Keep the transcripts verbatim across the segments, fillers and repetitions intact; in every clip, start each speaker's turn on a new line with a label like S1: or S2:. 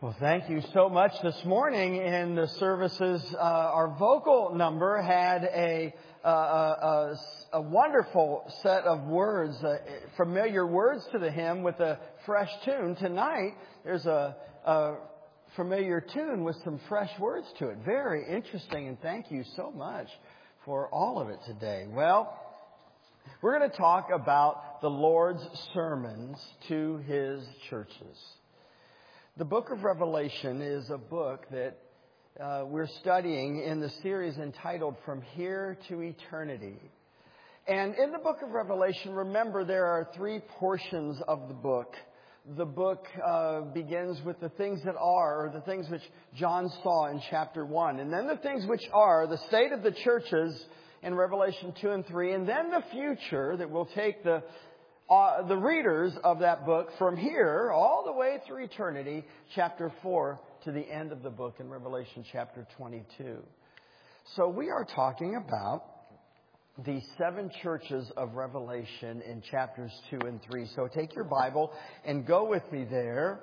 S1: Well, thank you so much. This morning in the services, uh, our vocal number had a, uh, a, a wonderful set of words, uh, familiar words to the hymn with a fresh tune. Tonight, there's a, a familiar tune with some fresh words to it. Very interesting, and thank you so much for all of it today. Well, we're going to talk about the Lord's sermons to His churches. The book of Revelation is a book that uh, we're studying in the series entitled From Here to Eternity. And in the book of Revelation, remember, there are three portions of the book. The book uh, begins with the things that are, or the things which John saw in chapter one. And then the things which are, the state of the churches in Revelation two and three. And then the future that will take the Uh, the readers of that book from here all the way through eternity, chapter four, to the end of the book in Revelation chapter twenty-two. So we are talking about the seven churches of Revelation in chapters two and three. So take your Bible and go with me there.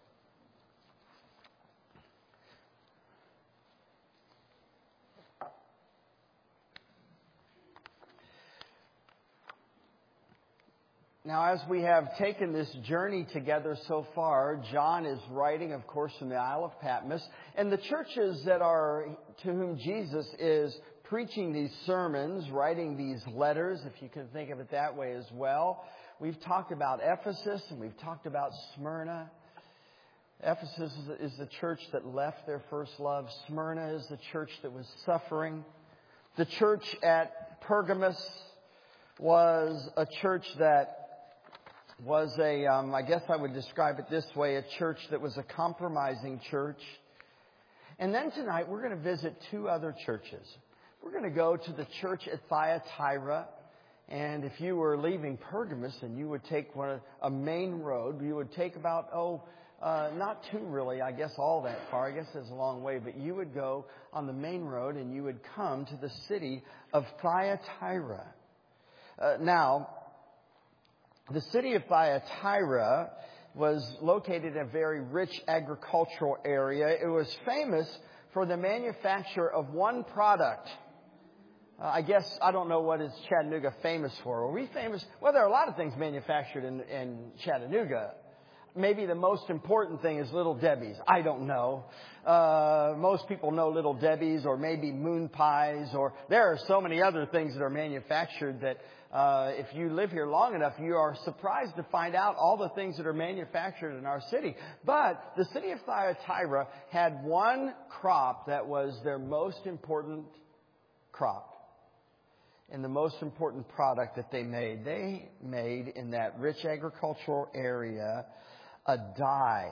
S1: Now, as we have taken this journey together so far, John is writing, of course, from the Isle of Patmos. And the churches that are, to whom Jesus is preaching these sermons, writing these letters, if you can think of it that way as well. We've talked about Ephesus and we've talked about Smyrna. Ephesus is the church that left their first love. Smyrna is the church that was suffering. The church at Pergamos was a church that was a, um, I guess I would describe it this way, a church that was a compromising church. And then tonight we're going to visit two other churches. We're going to go to the church at Thyatira. And if you were leaving Pergamos and you would take one, a main road, you would take about, oh, uh, not too really, I guess all that far. I guess it's a long way. But you would go on the main road and you would come to the city of Thyatira. Uh, now, the city of Thyatira was located in a very rich agricultural area. It was famous for the manufacture of one product. Uh, I guess, I don't know what is Chattanooga famous for. Are we famous? Well, there are a lot of things manufactured in, in Chattanooga. Maybe the most important thing is Little Debbie's. I don't know. Uh, most people know Little Debbie's or maybe moon pies, or there are so many other things that are manufactured that uh, if you live here long enough, you are surprised to find out all the things that are manufactured in our city. But the city of Thyatira had one crop that was their most important crop and the most important product that they made. They made in that rich agricultural area a dye.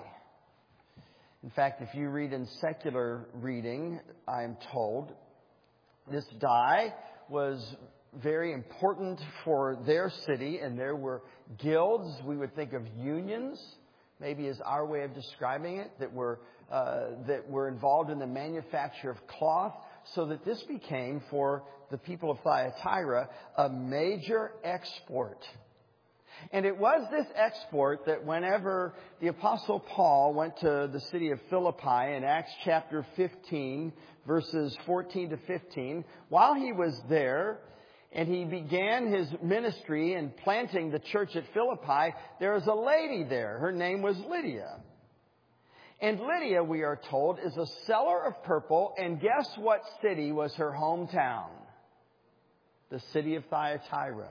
S1: In fact, if you read in secular reading, I am told, this dye was very important for their city, and there were guilds, we would think of unions, maybe is our way of describing it, that were uh, that were involved in the manufacture of cloth, so that this became, for the people of Thyatira, a major export. And it was this export that whenever the Apostle Paul went to the city of Philippi in Acts chapter fifteen, verses fourteen to fifteen, while he was there and he began his ministry in planting the church at Philippi, there was a lady there. Her name was Lydia. And Lydia, we are told, is a seller of purple. And guess what city was her hometown? The city of Thyatira.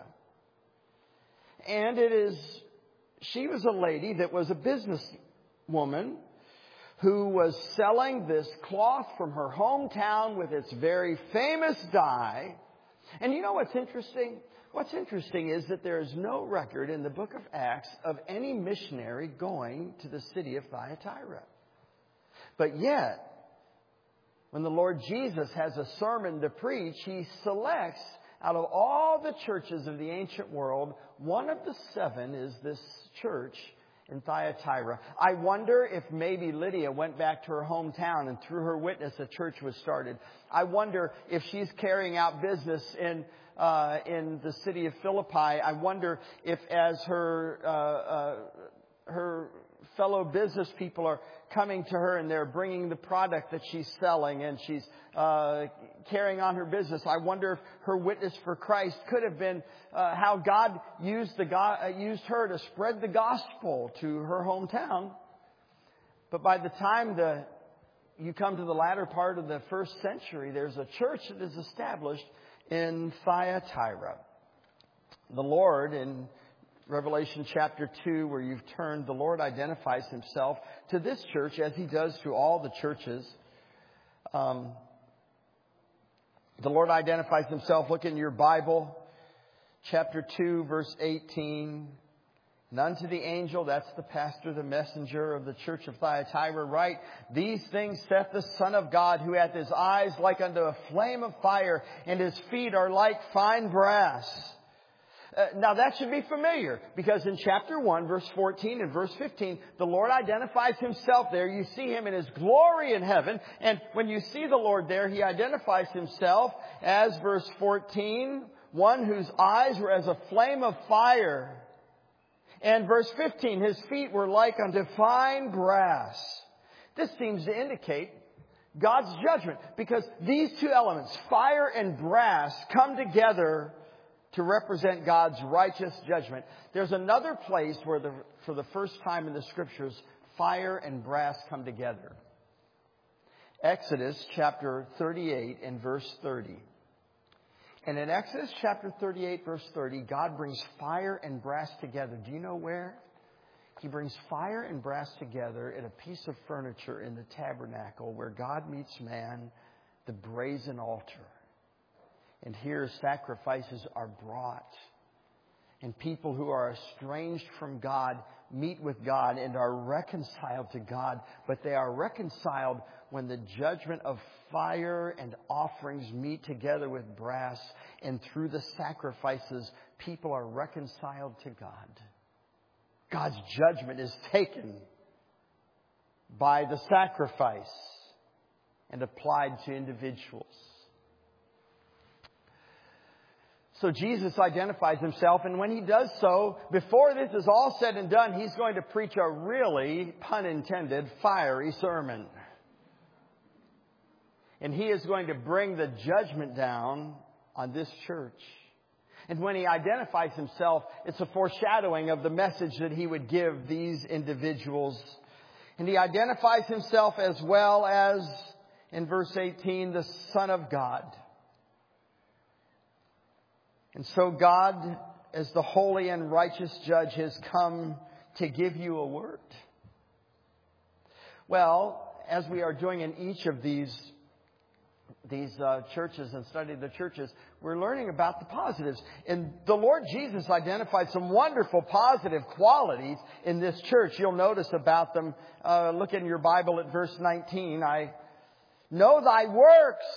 S1: And it is, she was a lady that was a businesswoman who was selling this cloth from her hometown with its very famous dye. And you know what's interesting? What's interesting is that there is no record in the book of Acts of any missionary going to the city of Thyatira. But yet, when the Lord Jesus has a sermon to preach, He selects out of all the churches of the ancient world, one of the seven is this church in Thyatira. I wonder if maybe Lydia went back to her hometown and through her witness a church was started. I wonder if she's carrying out business in uh, in the city of Philippi. I wonder if as her uh, uh, her fellow business people are coming to her and they're bringing the product that she's selling and she's uh, carrying on her business. I wonder if her witness for Christ could have been uh, how God used the God, uh, used her to spread the gospel to her hometown. But by the time the you come to the latter part of the first century, there's a church that is established in Thyatira. The Lord, in Revelation chapter two, where you've turned, the Lord identifies himself to this church as he does to all the churches. Um, the Lord identifies himself. Look in your Bible, chapter two, verse eighteen. And unto the angel, that's the pastor, the messenger of the church of Thyatira, write, These things saith the Son of God, who hath his eyes like unto a flame of fire, and his feet are like fine brass. Uh, now that should be familiar, because in chapter one, verse fourteen and verse fifteen, the Lord identifies himself there. You see him in his glory in heaven. And when you see the Lord there, he identifies himself as, verse fourteen, one whose eyes were as a flame of fire. And verse fifteen, his feet were like unto fine brass. This seems to indicate God's judgment, because these two elements, fire and brass, come together to represent God's righteous judgment. There's another place where, the, for the first time in the Scriptures, fire and brass come together. Exodus chapter thirty-eight and verse thirty. And in Exodus chapter thirty-eight, verse thirty, God brings fire and brass together. Do you know where? He brings fire and brass together in a piece of furniture in the tabernacle where God meets man, the brazen altar. And here sacrifices are brought. And people who are estranged from God meet with God and are reconciled to God. But they are reconciled when the judgment of fire and offerings meet together with brass. And through the sacrifices, people are reconciled to God. God's judgment is taken by the sacrifice and applied to individuals. So Jesus identifies himself, and when he does so, before this is all said and done, he's going to preach a really, pun intended, fiery sermon. And he is going to bring the judgment down on this church. And when he identifies himself, it's a foreshadowing of the message that he would give these individuals. And he identifies himself as well as, in verse eighteen, the Son of God. And so God, as the holy and righteous judge, has come to give you a word. Well, as we are doing in each of these these uh, churches and studying the churches, we're learning about the positives. And the Lord Jesus identified some wonderful positive qualities in this church. You'll notice about them. Uh, look in your Bible at verse nineteen. I know thy works,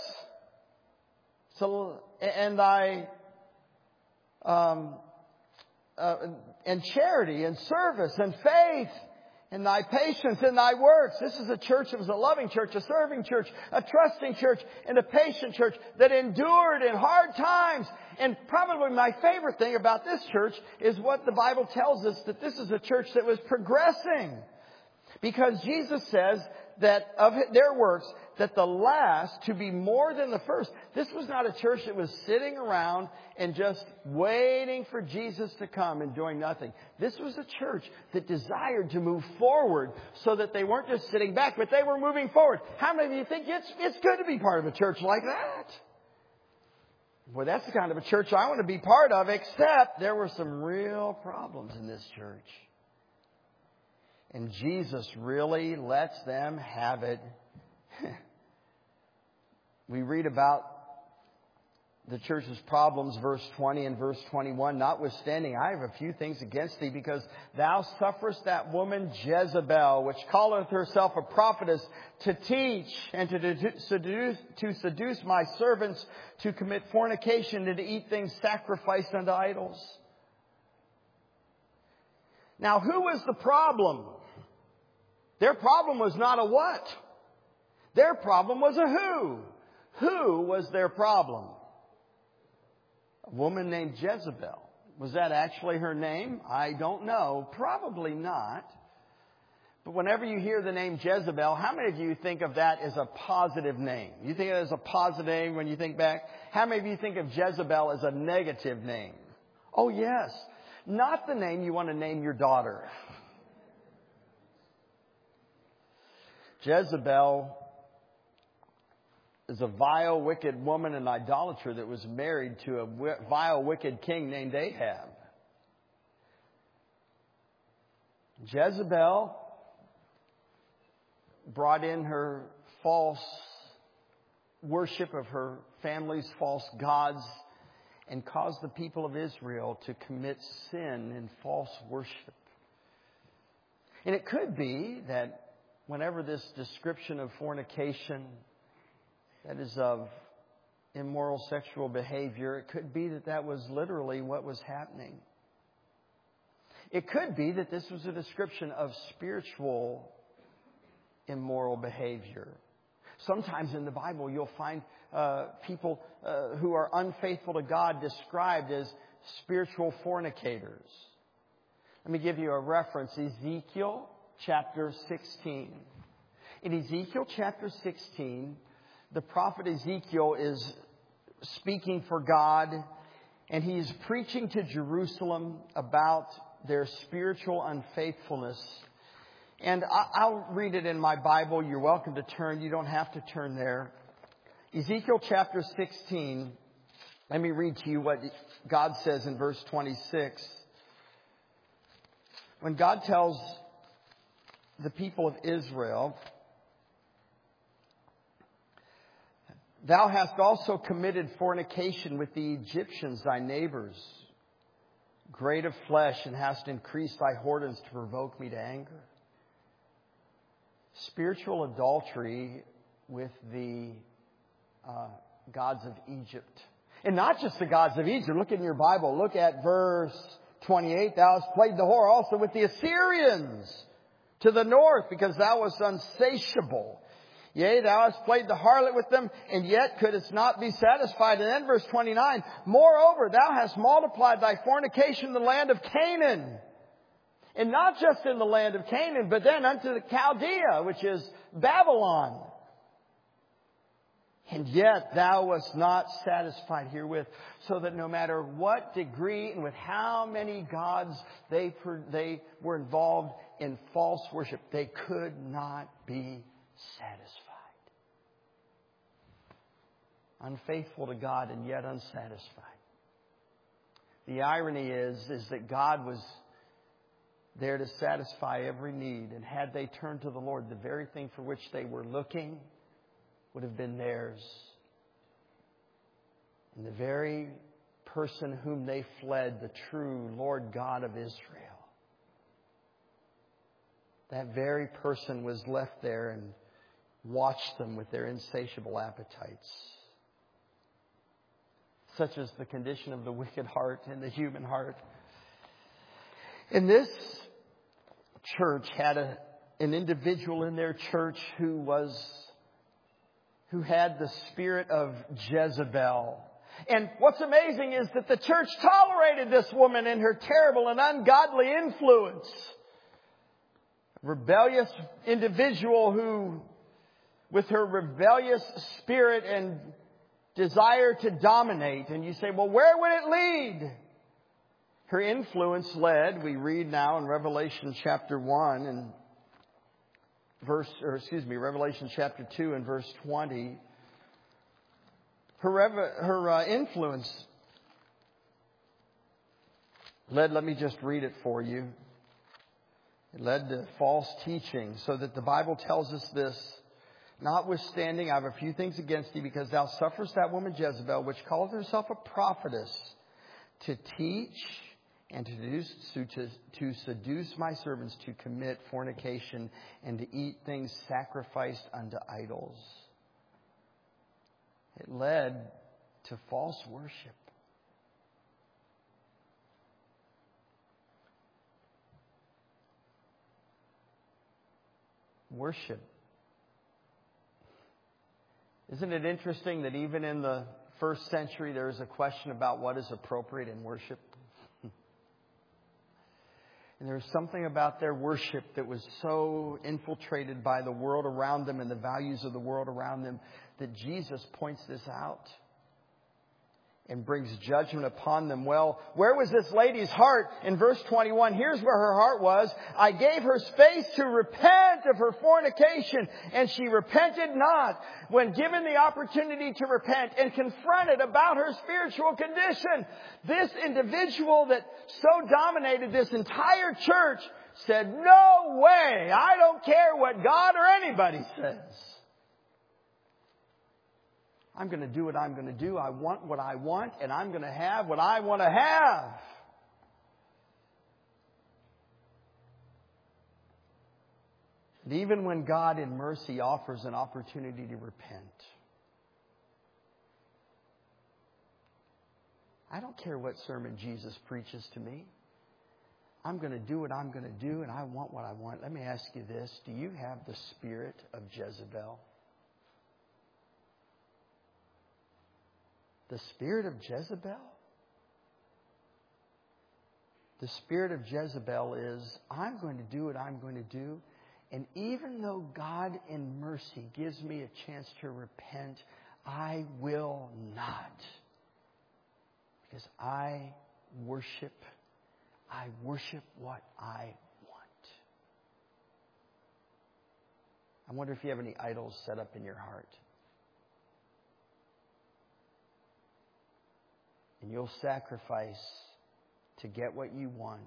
S1: so and thy Um, uh, and charity and service and faith and thy patience and thy works. This is a church that was a loving church, a serving church, a trusting church, and a patient church that endured in hard times. And probably my favorite thing about this church is what the Bible tells us, that this is a church that was progressing. Because Jesus says that of their works, that the last to be more than the first. This was not a church that was sitting around and just waiting for Jesus to come and doing nothing. This was a church that desired to move forward so that they weren't just sitting back, but they were moving forward. How many of you think it's, it's good to be part of a church like that? Well, that's the kind of a church I want to be part of, except there were some real problems in this church. And Jesus really lets them have it. We read about the church's problems, verse twenty and verse twenty-one. Notwithstanding, I have a few things against thee, because thou sufferest that woman Jezebel, which calleth herself a prophetess, to teach and to seduce, to seduce my servants to commit fornication and to eat things sacrificed unto idols. Now, who was the problem? Their problem was not a what. Their problem was a who. Who was their problem? A woman named Jezebel. Was that actually her name? I don't know. Probably not. But whenever you hear the name Jezebel, how many of you think of that as a positive name? You think of it as a positive name when you think back? How many of you think of Jezebel as a negative name? Oh, yes. Not the name you want to name your daughter. Jezebel is a vile, wicked woman and idolater that was married to a vile, wicked king named Ahab. Jezebel brought in her false worship of her family's false gods and caused the people of Israel to commit sin in false worship. And it could be that whenever this description of fornication, that is of immoral sexual behavior, it could be that that was literally what was happening. It could be that this was a description of spiritual immoral behavior. Sometimes in the Bible you'll find uh, people uh, who are unfaithful to God described as spiritual fornicators. Let me give you a reference. Ezekiel chapter sixteen. In Ezekiel chapter sixteen, the prophet Ezekiel is speaking for God, and he's preaching to Jerusalem about their spiritual unfaithfulness. And I'll read it in my Bible. You're welcome to turn. You don't have to turn there. Ezekiel chapter sixteen. Let me read to you what God says in verse twenty-six. When God tells the people of Israel, "Thou hast also committed fornication with the Egyptians, thy neighbors, great of flesh, and hast increased thy whoredoms to provoke me to anger." Spiritual adultery with the uh, gods of Egypt. And not just the gods of Egypt. Look in your Bible. Look at verse twenty-eight. "Thou hast played the whore also with the Assyrians to the north, because thou wast unsatiable. Yea, thou hast played the harlot with them, and yet couldst not be satisfied." And then verse twenty-nine. "Moreover, thou hast multiplied thy fornication in the land of Canaan." And not just in the land of Canaan, but then unto the Chaldea, which is Babylon. "And yet thou wast not satisfied herewith," so that no matter what degree and with how many gods they, they were involved in false worship, they could not be satisfied. Unfaithful to God and yet unsatisfied. The irony is, is that God was there to satisfy every need. And had they turned to the Lord, the very thing for which they were looking would have been theirs. And the very person whom they fled, the true Lord God of Israel, that very person was left there and watched them with their insatiable appetites. Such is the condition of the wicked heart and the human heart. And this church had a, an individual in their church who was, who had the spirit of Jezebel. And what's amazing is that the church tolerated this woman and her terrible and ungodly influence. A rebellious individual who, with her rebellious spirit and desire to dominate. And you say, well, where would it lead? Her influence led, we read now in Revelation chapter one and verse, or excuse me, Revelation chapter two and verse twenty. Her, her uh, influence led, let me just read it for you. It led to false teaching, so that the Bible tells us this: "Notwithstanding, I have a few things against thee, because thou sufferest that woman Jezebel, which calleth herself a prophetess, to teach and to seduce, to, to seduce my servants to commit fornication and to eat things sacrificed unto idols." It led to false worship. Worship. Isn't it interesting that even in the first century there is a question about what is appropriate in worship? And there was something about their worship that was so infiltrated by the world around them and the values of the world around them that Jesus points this out and brings judgment upon them. Well, where was this lady's heart? In verse twenty-one, here's where her heart was. I gave her space to repent of her fornication, and she repented not. When given the opportunity to repent and confronted about her spiritual condition, this individual that so dominated this entire church said, no way! I don't care what God or anybody says. I'm going to do what I'm going to do. I want what I want, and I'm going to have what I want to have. And even when God in mercy offers an opportunity to repent, I don't care what sermon Jesus preaches to me. I'm going to do what I'm going to do, and I want what I want. Let me ask you this. Do you have the spirit of Jezebel? The spirit of Jezebel? The spirit of Jezebel is, I'm going to do what I'm going to do. And even though God in mercy gives me a chance to repent, I will not. Because I worship, I worship what I want. I wonder if you have any idols set up in your heart. And you'll sacrifice to get what you want.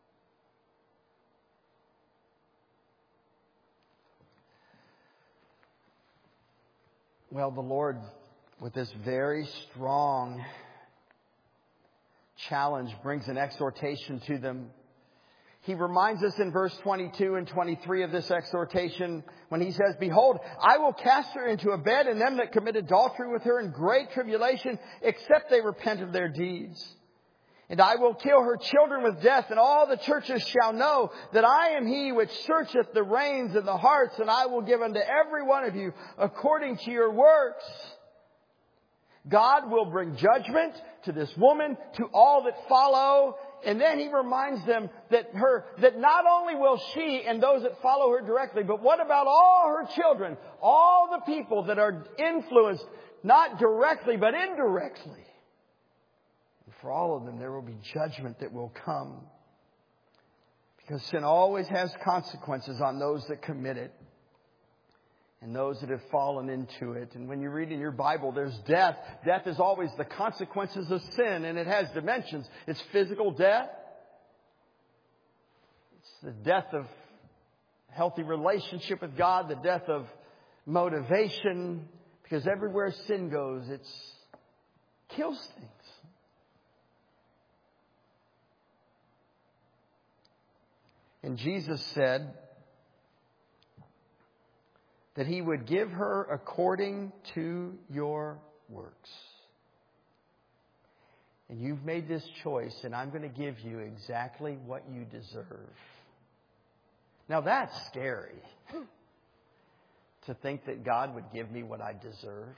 S1: Well, the Lord, with this very strong challenge, brings an exhortation to them. He reminds us in verse twenty-two and twenty-three of this exhortation when he says, behold, I will cast her into a bed, and them that commit adultery with her in great tribulation, except they repent of their deeds. And I will kill her children with death, and all the churches shall know that I am he which searcheth the reins and the hearts, and I will give unto every one of you according to your works. God will bring judgment to this woman, to all that follow. And then he reminds them that her, that not only will she and those that follow her directly, but what about all her children, all the people that are influenced, not directly, but indirectly. And for all of them, there will be judgment that will come. Because sin always has consequences on those that commit it. And those that have fallen into it. And when you read in your Bible, there's death. Death is always the consequences of sin. And it has dimensions. It's physical death. It's the death of healthy relationship with God. The death of motivation. Because everywhere sin goes, it kills things. And Jesus said that he would give her according to your works. And you've made this choice, and I'm going to give you exactly what you deserve. Now that's scary. To think that God would give me what I deserve.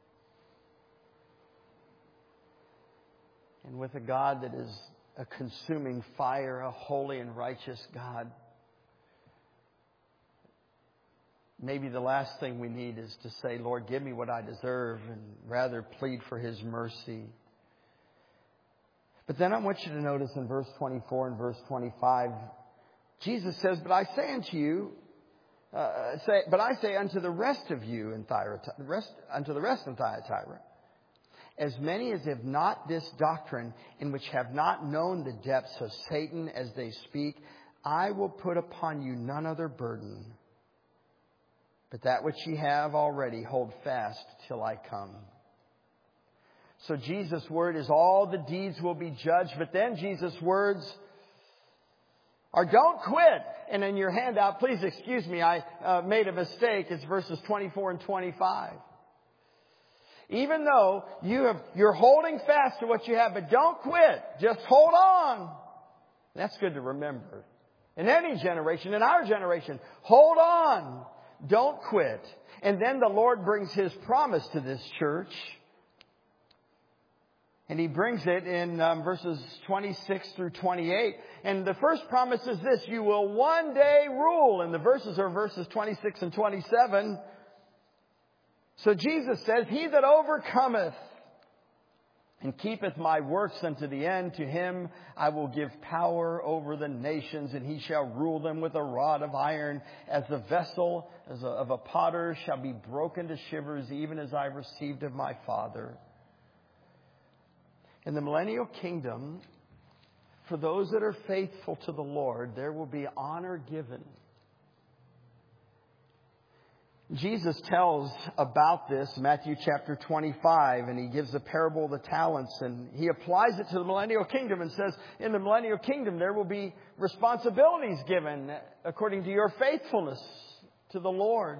S1: And with a God that is a consuming fire, a holy and righteous God, maybe the last thing we need is to say, Lord, give me what I deserve, and rather plead for His mercy. But then I want you to notice in verse twenty-four and verse twenty-five, Jesus says, But I say unto you, uh, say, but I say unto the rest of you in Thyatira, rest, unto the rest in Thyatira, as many as have not this doctrine, and which have not known the depths of Satan as they speak, I will put upon you none other burden. But that which ye have already, hold fast till I come. So Jesus' word is all the deeds will be judged. But then Jesus' words are don't quit. And in your handout, please excuse me, I uh, made a mistake. It's verses twenty-four and twenty-five. Even though you have, you're holding fast to what you have, but don't quit. Just hold on. That's good to remember. In any generation, in our generation, hold on. Don't quit. And then the Lord brings His promise to this church. And he brings it in um, verses twenty-six through twenty-eight. And the first promise is this: you will one day rule. And the verses are verses twenty-six and twenty-seven. So Jesus says, he that overcometh and keepeth my works unto the end, to him I will give power over the nations, and he shall rule them with a rod of iron, as the vessel as a, of a potter shall be broken to shivers, even as I received of my Father. In the millennial kingdom, for those that are faithful to the Lord, there will be honor given. Jesus tells about this, Matthew chapter twenty-five, and he gives the parable of the talents, and he applies it to the millennial kingdom and says, in the millennial kingdom there will be responsibilities given according to your faithfulness to the Lord.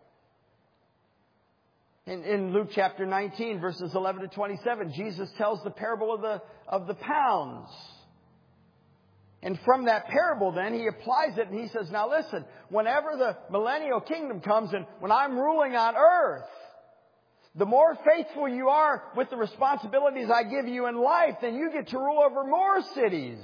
S1: In, in Luke chapter nineteen, verses eleven to twenty-seven, Jesus tells the parable of the, of the pounds. And from that parable then, he applies it and he says, now listen, whenever the millennial kingdom comes and when I'm ruling on earth, the more faithful you are with the responsibilities I give you in life, then you get to rule over more cities.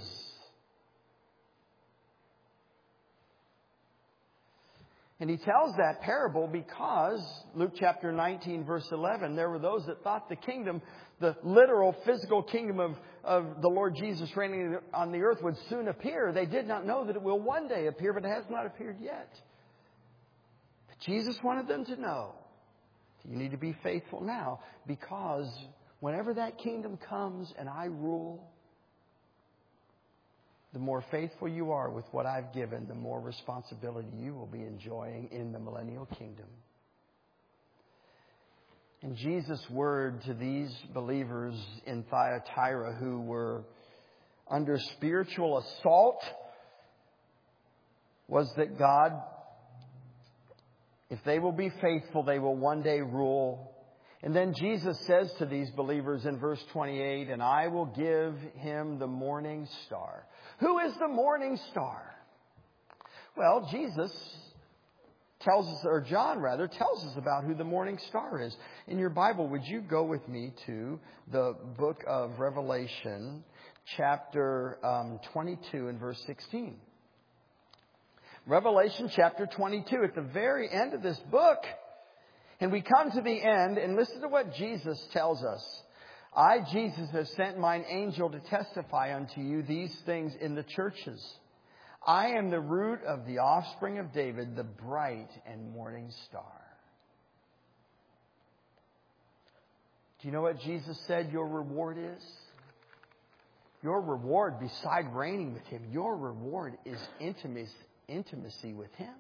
S1: And he tells that parable because, Luke chapter nineteen, verse eleven, there were those that thought the kingdom, the literal physical kingdom of, of the Lord Jesus reigning on the earth would soon appear. They did not know that it will one day appear, but it has not appeared yet. But Jesus wanted them to know you need to be faithful now, because whenever that kingdom comes and I rule, the more faithful you are with what I've given, the more responsibility you will be enjoying in the millennial kingdom. And Jesus' word to these believers in Thyatira who were under spiritual assault was that God, if they will be faithful, they will one day rule. And then Jesus says to these believers in verse twenty-eight, and I will give him the morning star. Who is the morning star? Well, Jesus tells us, or John rather, tells us about who the morning star is. In your Bible, would you go with me to the book of Revelation, chapter um, twenty-two and verse sixteen. Revelation chapter twenty-two, at the very end of this book. And we come to the end, and listen to what Jesus tells us. I, Jesus, have sent mine angel to testify unto you these things in the churches. I am the root of the offspring of David, the bright and morning star. Do you know what Jesus said your reward is? Your reward, beside reigning with him, your reward is intimacy, intimacy with him.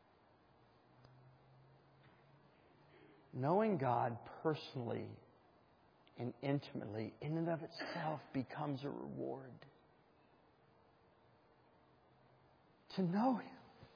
S1: Knowing God personally and intimately, in and of itself, becomes a reward. To know him.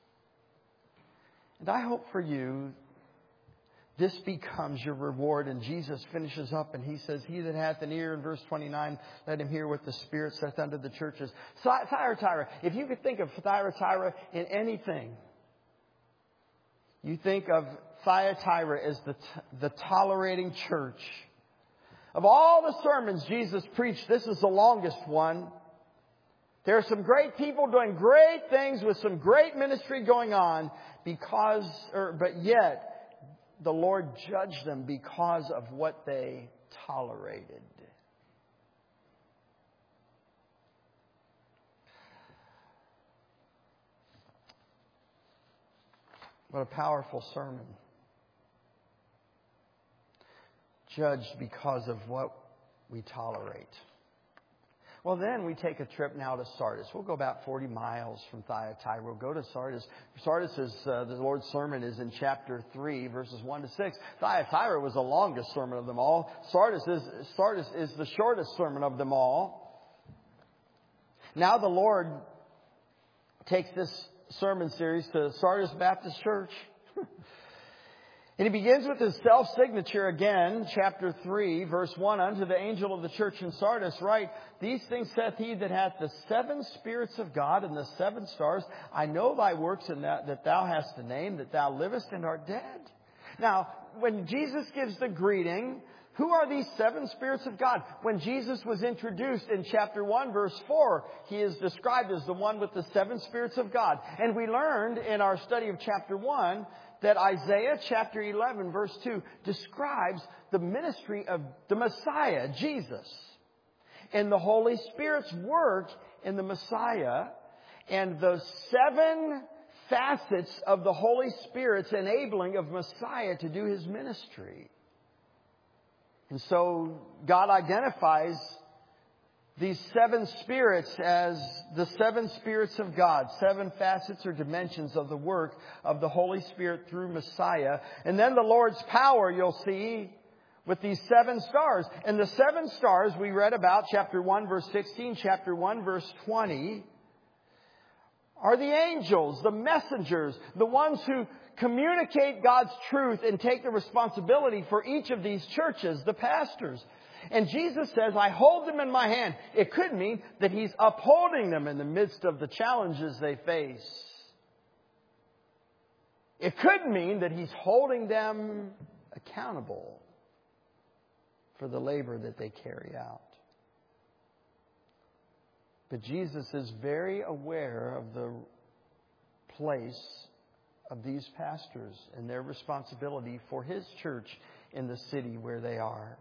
S1: And I hope for you, this becomes your reward. And Jesus finishes up and he says, he that hath an ear, in verse twenty-nine, let him hear what the Spirit saith unto the churches. Thyatira, if you could think of Thyatira in anything, you think of Thyatira as the, the tolerating church. Of all the sermons Jesus preached, this is the longest one. There are some great people doing great things with some great ministry going on, because, or, but yet the Lord judged them because of what they tolerated. What a powerful sermon. Judged because of what we tolerate. Well, then we take a trip now to Sardis. We'll go about forty miles from Thyatira. We'll go to Sardis. Sardis is, uh, the Lord's sermon is in chapter three, verses one to six. Thyatira was the longest sermon of them all. Sardis is, Sardis is the shortest sermon of them all. Now the Lord takes this sermon series to Sardis Baptist Church. And he begins with his self-signature again, chapter three, verse one. Unto the angel of the church in Sardis write, these things saith he that hath the seven spirits of God and the seven stars. I know thy works, and that, that thou hast a name, that thou livest and art dead. Now, when Jesus gives the greeting, Who are these seven spirits of God? When Jesus was introduced in chapter one, verse four, He is described as the one with the seven spirits of God. And we learned in our study of chapter one that Isaiah chapter eleven, verse two, describes the ministry of the Messiah, Jesus, and the Holy Spirit's work in the Messiah, and the seven facets of the Holy Spirit's enabling of Messiah to do His ministry. And so God identifies these seven spirits as the seven spirits of God, seven facets or dimensions of the work of the Holy Spirit through Messiah. And then the Lord's power, you'll see, with these seven stars. And the seven stars we read about, chapter one, verse sixteen, chapter one, verse twenty, are the angels, the messengers, the ones who communicate God's truth and take the responsibility for each of these churches, the pastors. And Jesus says, I hold them in my hand. It could mean that He's upholding them in the midst of the challenges they face. It could mean that He's holding them accountable for the labor that they carry out. But Jesus is very aware of the place of these pastors and their responsibility for His church in the city where they are.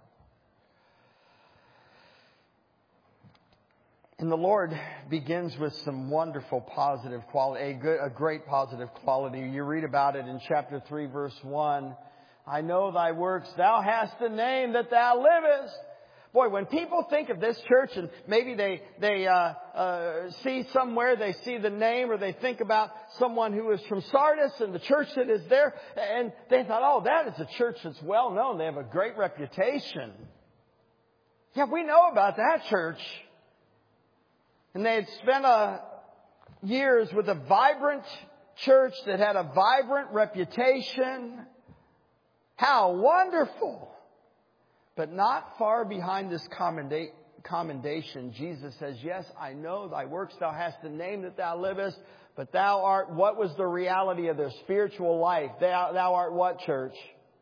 S1: And the Lord begins with some wonderful positive quality, a, good, a great positive quality. You read about it in chapter three, verse one. I know thy works, thou hast a name that thou livest. Boy, when people think of this church and maybe they they uh, uh, see somewhere, they see the name, or they think about someone who is from Sardis and the church that is there, and they thought, oh, that is a church that's well known. They have a great reputation. Yeah, we know about that church. And they had spent a, years with a vibrant church that had a vibrant reputation. How wonderful! But not far behind this commenda- commendation, Jesus says, yes, I know thy works, thou hast a name that thou livest, but thou art, what was the reality of their spiritual life? Thou, thou art what, church?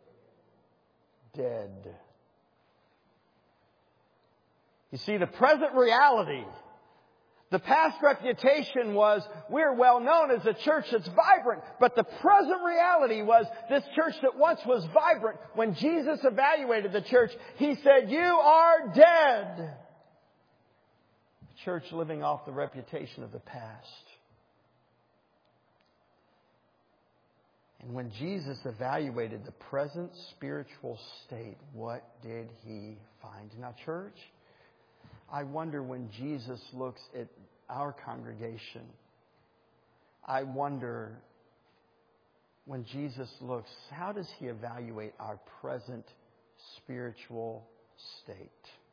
S1: Dead. You see, the present reality, the past reputation was, we're well known as a church that's vibrant. But the present reality was, this church that once was vibrant, when Jesus evaluated the church, He said, you are dead. The church living off the reputation of the past. And when Jesus evaluated the present spiritual state, what did He find? Now, church, I wonder when Jesus looks at our congregation, I wonder when Jesus looks, how does He evaluate our present spiritual state?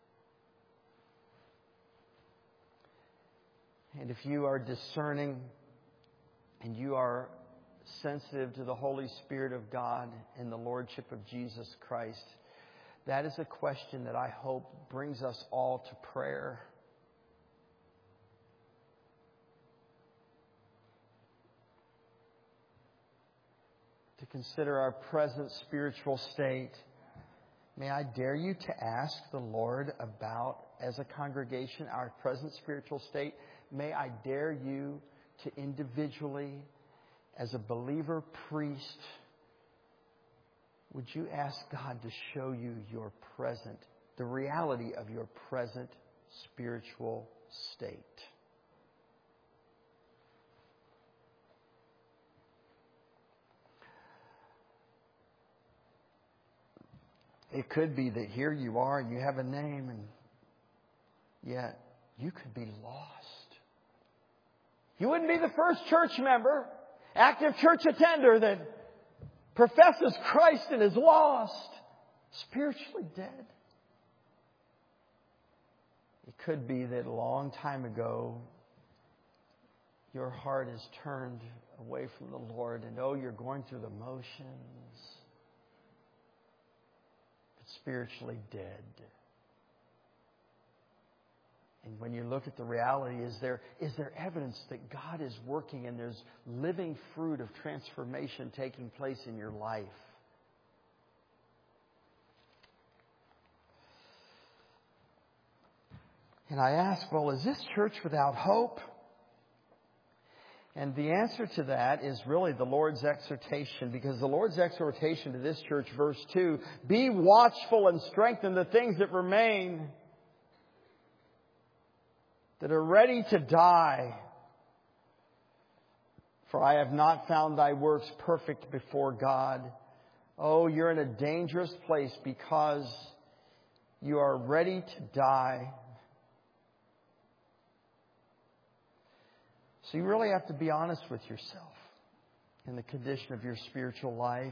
S1: And if you are discerning and you are sensitive to the Holy Spirit of God and the Lordship of Jesus Christ, that is a question that I hope brings us all to prayer. To consider our present spiritual state. May I dare you to ask the Lord about, as a congregation, our present spiritual state. May I dare you to individually, as a believer priest, would you ask God to show you your present, the reality of your present spiritual state? It could be that here you are and you have a name, and yet you could be lost. You wouldn't be the first church member, active church attender that professes Christ and is lost, spiritually dead. It could be that a long time ago, your heart is turned away from the Lord, and oh, you're going through the motions, but spiritually dead. And when you look at the reality, is there is there evidence that God is working and there's living fruit of transformation taking place in your life? And I ask, well, is this church without hope? And the answer to that is really the Lord's exhortation, because the Lord's exhortation to this church, verse two, be watchful and strengthen the things that remain, that are ready to die. For I have not found thy works perfect before God. Oh, you're in a dangerous place because you are ready to die. So you really have to be honest with yourself in the condition of your spiritual life.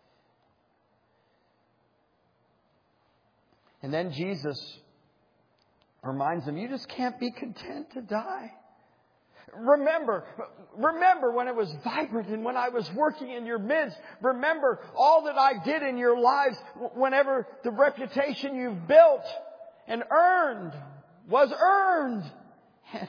S1: And then Jesus reminds them, you just can't be content to die. Remember, remember when it was vibrant and when I was working in your midst. Remember all that I did in your lives whenever the reputation you've built and earned was earned. And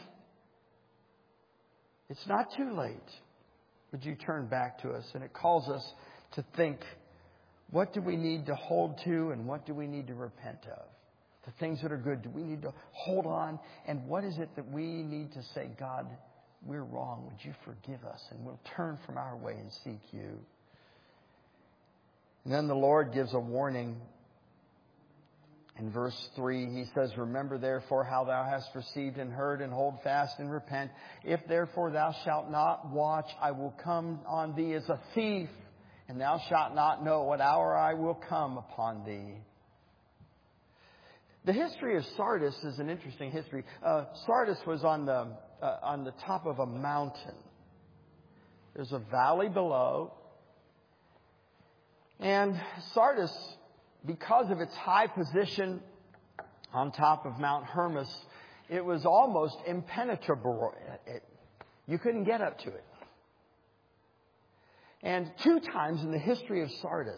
S1: it's not too late. Would you turn back to us? And it calls us to think, what do we need to hold to and what do we need to repent of? The things that are good, do we need to hold on? And what is it that we need to say, God, we're wrong. Would you forgive us? And we'll turn from our way and seek you. And then the Lord gives a warning. In verse three, He says, remember therefore how thou hast received and heard, and hold fast and repent. If therefore thou shalt not watch, I will come on thee as a thief, and thou shalt not know what hour I will come upon thee. The history of Sardis is an interesting history. Uh, Sardis was on the uh, on the top of a mountain. There's a valley below. And Sardis, because of its high position on top of Mount Hermos, it was almost impenetrable. It, you couldn't get up to it. And two times in the history of Sardis,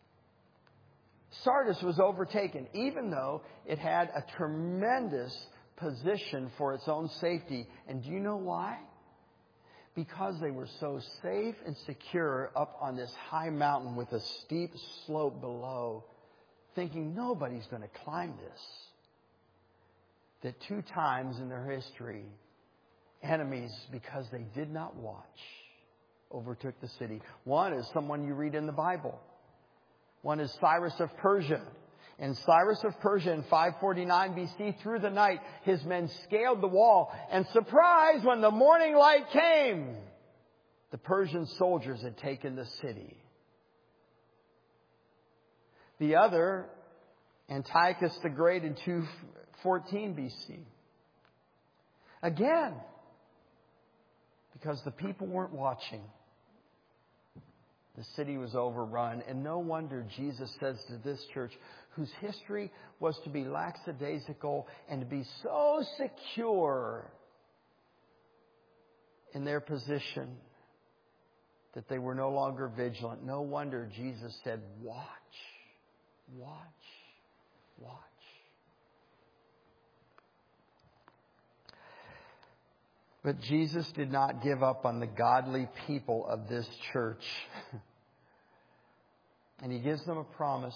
S1: Sardis was overtaken, even though it had a tremendous position for its own safety. And do you know why? Because they were so safe and secure up on this high mountain with a steep slope below, thinking nobody's going to climb this. That two times in their history, enemies, because they did not watch, overtook the city. One is someone you read in the Bible. One is Cyrus of Persia. And Cyrus of Persia in five forty-nine B C, through the night, his men scaled the wall. And surprise, when the morning light came, the Persian soldiers had taken the city. The other, Antiochus the Great in two fourteen B C. Again, because the people weren't watching, the city was overrun. And no wonder Jesus says to this church, whose history was to be lackadaisical and to be so secure in their position that they were no longer vigilant. No wonder Jesus said, watch, watch, watch. But Jesus did not give up on the godly people of this church. And He gives them a promise.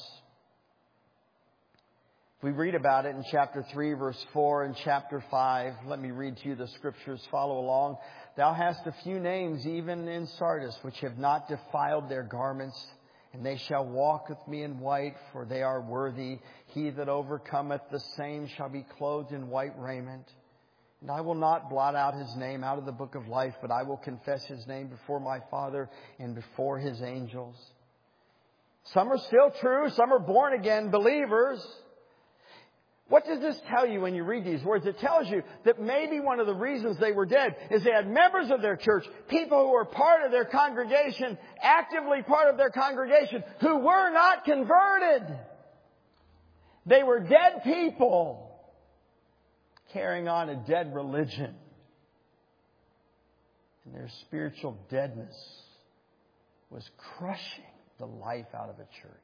S1: We read about it in chapter three, verse four, and chapter five. Let me read to you the scriptures. Follow along. Thou hast a few names, even in Sardis, which have not defiled their garments, and they shall walk with me in white, for they are worthy. He that overcometh, the same shall be clothed in white raiment. And I will not blot out his name out of the book of life, but I will confess his name before my Father and before his angels. Some are still true. Some are born again believers. What does this tell you when you read these words? It tells you that maybe one of the reasons they were dead is they had members of their church, people who were part of their congregation, actively part of their congregation, who were not converted. They were dead people carrying on a dead religion. And their spiritual deadness was crushing the life out of a church.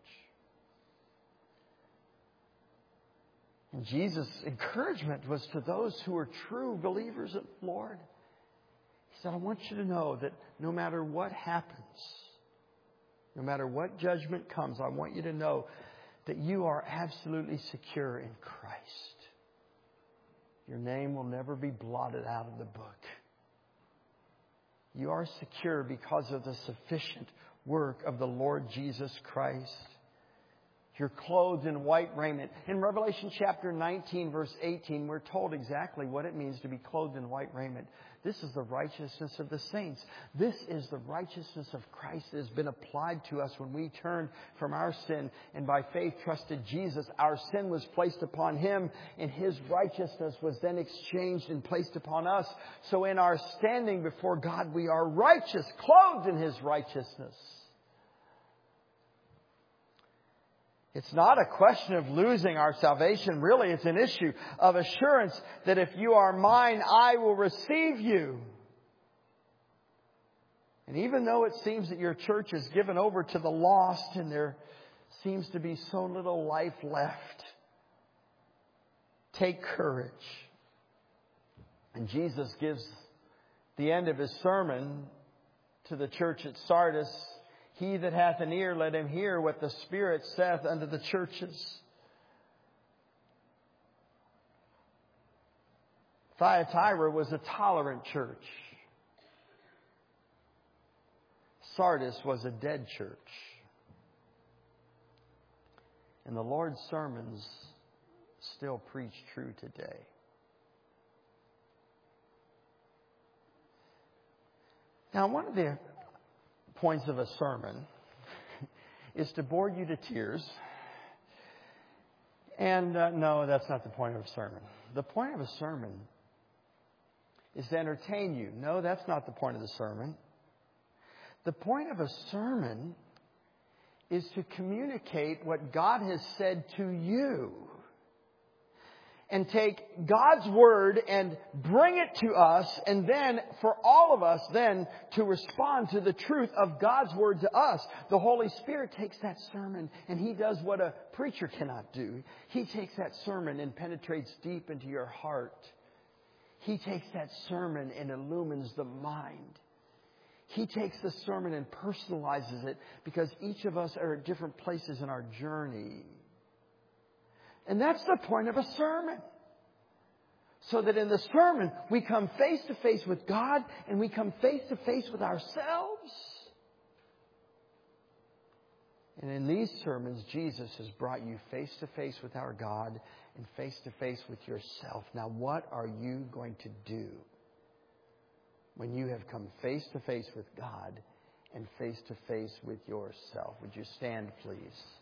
S1: And Jesus' encouragement was to those who are true believers of the Lord. He said, I want you to know that no matter what happens, no matter what judgment comes, I want you to know that you are absolutely secure in Christ. Your name will never be blotted out of the book. You are secure because of the sufficient work of the Lord Jesus Christ. You're clothed in white raiment. In Revelation chapter nineteen, verse eighteen, we're told exactly what it means to be clothed in white raiment. This is the righteousness of the saints. This is the righteousness of Christ that has been applied to us when we turned from our sin and by faith trusted Jesus. Our sin was placed upon Him, and His righteousness was then exchanged and placed upon us. So in our standing before God, we are righteous, clothed in His righteousness. It's not a question of losing our salvation. Really, it's an issue of assurance that if you are mine, I will receive you. And even though it seems that your church is given over to the lost and there seems to be so little life left, take courage. And Jesus gives the end of His sermon to the church at Sardis. He that hath an ear, let him hear what the Spirit saith unto the churches. Thyatira was a tolerant church. Sardis was a dead church. And the Lord's sermons still preach true today. Now, one of the points of a sermon is to bore you to tears. And uh, no, that's not the point of a sermon. The point of a sermon is to entertain you. No, that's not the point of the sermon. The point of a sermon is to communicate what God has said to you. And take God's Word and bring it to us, and then for all of us then to respond to the truth of God's Word to us. The Holy Spirit takes that sermon and He does what a preacher cannot do. He takes that sermon and penetrates deep into your heart. He takes that sermon and illumines the mind. He takes the sermon and personalizes it because each of us are at different places in our journey. And that's the point of a sermon. So that in the sermon, we come face to face with God and we come face to face with ourselves. And in these sermons, Jesus has brought you face to face with our God and face to face with yourself. Now, what are you going to do when you have come face to face with God and face to face with yourself? Would you stand, please?